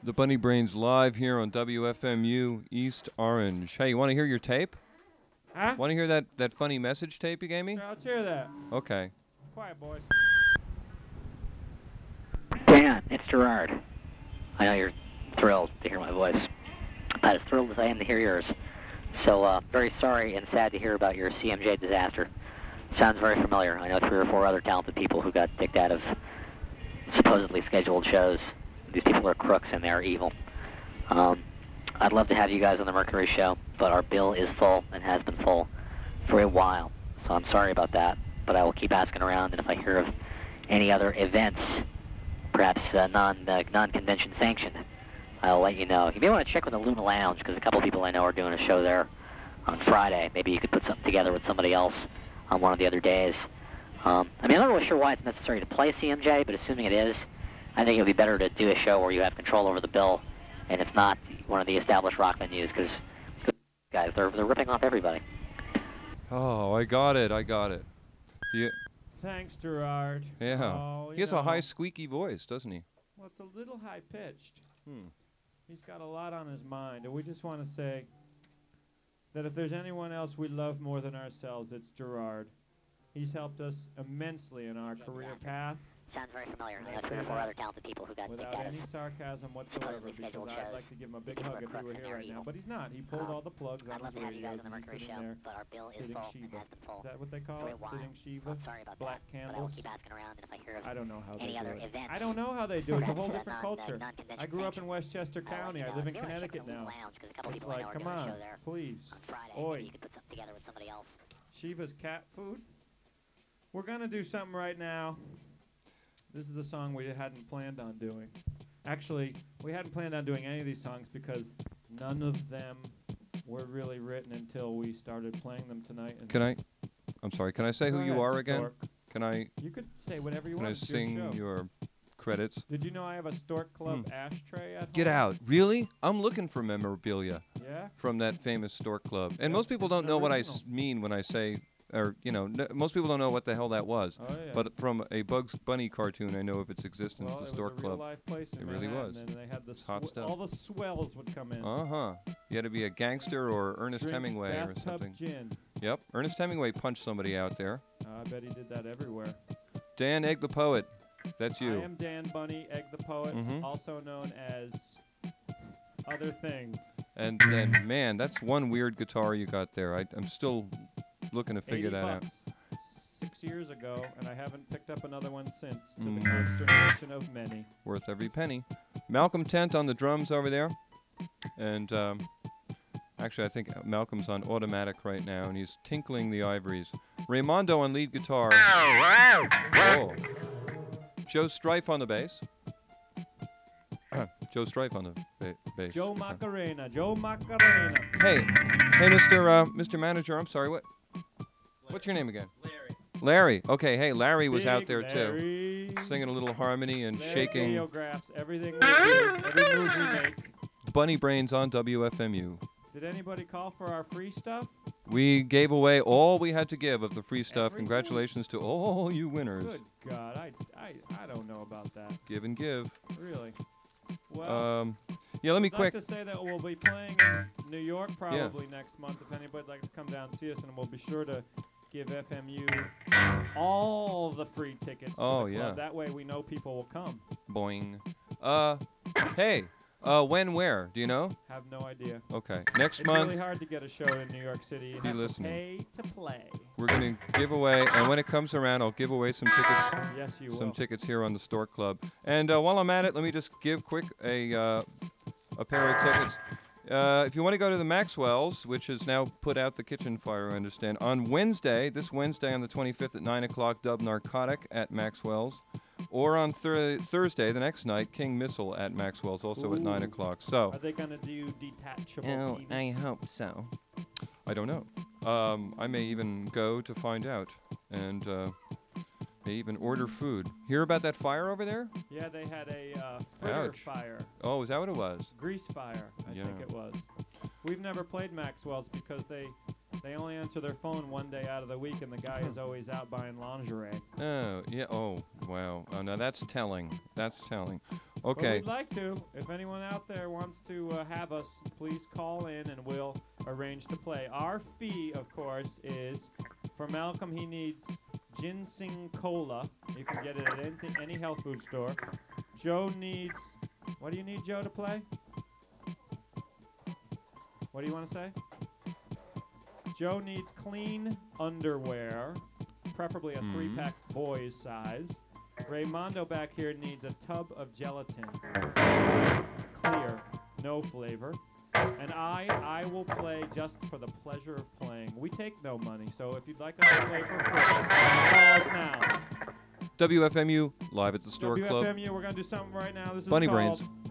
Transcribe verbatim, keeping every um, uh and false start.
The Bunny Brains live here on W F M U East Orange. Hey, you want to hear your tape? Huh? Want to hear that, that funny message tape you gave me? Yeah, let's hear that. Okay. Quiet, boys. Dan, it's Gerard. I know you're thrilled to hear my voice. Not as thrilled as I am to hear yours. So, uh, very sorry and sad to hear about your C M J disaster. Sounds very familiar. I know three or four other talented people who got kicked out of supposedly scheduled shows. These people are crooks and they are evil. Um, I'd love to have you guys on the Mercury show, but our bill is full and has been full for a while. So I'm sorry about that, but I will keep asking around, and if I hear of any other events, perhaps uh, non, uh, non-convention sanctioned, I'll let you know. You may want to check with the Luna Lounge, because a couple of people I know are doing a show there on Friday. Maybe you could put something together with somebody else on one of the other days. Um, I mean, I'm not really sure why it's necessary to play C M J, but assuming it is, I think it would be better to do a show where you have control over the bill, and it's not one of the established rock venues, because guys, they're, they're ripping off everybody. Oh, I got it. I got it. Yeah. Thanks, Gerard. Yeah. Oh, he you has know, a high squeaky voice, doesn't he? Well, it's a little high-pitched. Hmm. He's got a lot on his mind, and we just want to say that if there's anyone else we love more than ourselves, it's Gerard. He's helped us immensely in our career path. Sounds very familiar. And I I know say three or four that other talented people who got kicked without out of any sarcasm whatsoever, supposedly because scheduled I'd shows. like to give him a big People hug are if he crooks were and here they're right now. evil. But he's not. He pulled Um, all the plugs I'd on love his to have you radios, guys on the and he's Mercury sitting show, there but our bill is sitting full Shiva. and has been full. Is that what they call For a it? while. Sitting Shiva? I'm sorry about Black that, but I will candles? keep asking around, and if I hear of I don't know how any they other do it. events, I don't know how they do it. It's a whole perhaps different non- culture. non-convention I grew up in sanctioned, Westchester I'll let County. you I know. live in Maybe I should check Connecticut the now. Lounge, 'cause a couple It's people I like, know are come doing a on, show there please. on Friday. Oi. Maybe you could put something together with somebody else. Shiva's cat food. We're going to do something right now. This is a song we hadn't planned on doing. Actually, we hadn't planned on doing any of these songs because none of them were really written until we started playing them tonight. And Can I? I'm sorry. Can I say Go who you ahead, are again? Stork. Can I? You could say whatever you Can I want. It's your sing show. your credits? Did you know I have a Stork Club Hmm. ashtray at Get home? out! Really? I'm looking for memorabilia Yeah? from that famous Stork Club, and Yep, most people it's don't an know what I original. s- mean when I say, or you know, n- most people don't know what the hell that was. Oh, yeah. But from a Bugs Bunny cartoon, I know of its existence. well, the it Stork was a Club. real-life place in It really Manhattan, was. and they had the It's hot swe- stuff. all the swells would come in. Uh huh. You had to be a gangster or Ernest Drink Hemingway or bathtub something. gin. Yep. Ernest Hemingway punched somebody out there. Uh, I bet he did that everywhere. Dan Egg the Poet. That's you. I am Dan Bunny, Egg the Poet, Mhm. also known as other things. And then, man, that's one weird guitar you got there. I, I'm still looking to figure eighty that out. bucks Six years ago, and I haven't picked up another one since, to Mm. the consternation of many. Worth every penny. Malcolm Tent on the drums over there. And um, actually, I think Malcolm's on automatic right now, and he's tinkling the ivories. Raymondo on lead guitar. Oh. Joe Strife on the bass. Joe Strife on the ba- bass. Joe Okay. Macarena, Joe Macarena. Hey, hey, Mister Uh, Mister Manager. I'm sorry. What? What's your name again? Larry. Larry. Okay. Hey, Larry was out Big there too, Larry. singing a little harmony and Larry shaking. Videographs everything we do, every move we make. Bunny Brains on W F M U. Did anybody call for our free stuff? We gave away all we had to give of the free stuff. Everything? Congratulations to all you winners. Good God, I, I, I don't know about that. Give and give. Really. Well, Um, yeah, let me I'd quick. like to say that we'll be playing in New York probably next month. If anybody'd like to come down and see us, and we'll be sure to give F M U all the free tickets Oh, to the yeah. club. That way we know people will come. Boing. Uh, hey, uh, when, where? Do you know? Have no idea. Okay. Next It's month, really hard to get a show in New York City. You Be have listening. to pay to play. we're going to give away, and when it comes around, I'll give away some tickets. Yes, you Some will. tickets here on the Stork Club. And uh, while I'm at it, let me just give quick a uh, a pair of tickets. Uh, if you want to go to the Maxwell's, which has now put out the kitchen fire, I understand, on Wednesday, this Wednesday on the twenty-fifth at nine o'clock, Dub Narcotic at Maxwell's. Or on thir- Thursday, the next night, King Missile at Maxwell's, also at nine Ooh. o'clock. So, Are they going to do detachable oh, penis? I hope so. I don't know. Um, I may even go to find out. And uh, may even order food. Hear about that fire over there? Yeah, they had a uh, fritter Ouch. fire. Oh, is that what it was? Grease fire, I Yeah. think it was. We've never played Maxwell's because they they only answer their phone one day out of the week, and the guy is always out buying lingerie. Oh, yeah. Oh, wow. Oh, now that's telling. That's telling. But Okay. we'd like to. If anyone out there wants to uh, have us, please call in and we'll arrange to play. Our fee, of course, is for Malcolm, he needs ginseng cola. You can get it at any, any health food store. Joe needs. What do you need, Joe, to play? What do you want to say? Joe needs clean underwear, preferably a Mhm. three-pack boys size. Raymondo back here needs a tub of gelatin, clear, no flavor. And I, I will play just for the pleasure of playing. We take no money, so if you'd like us to play for free, call us now. W F M U live at the Store W Club. F M U, we're gonna do something right now. This is Bunny called Brains.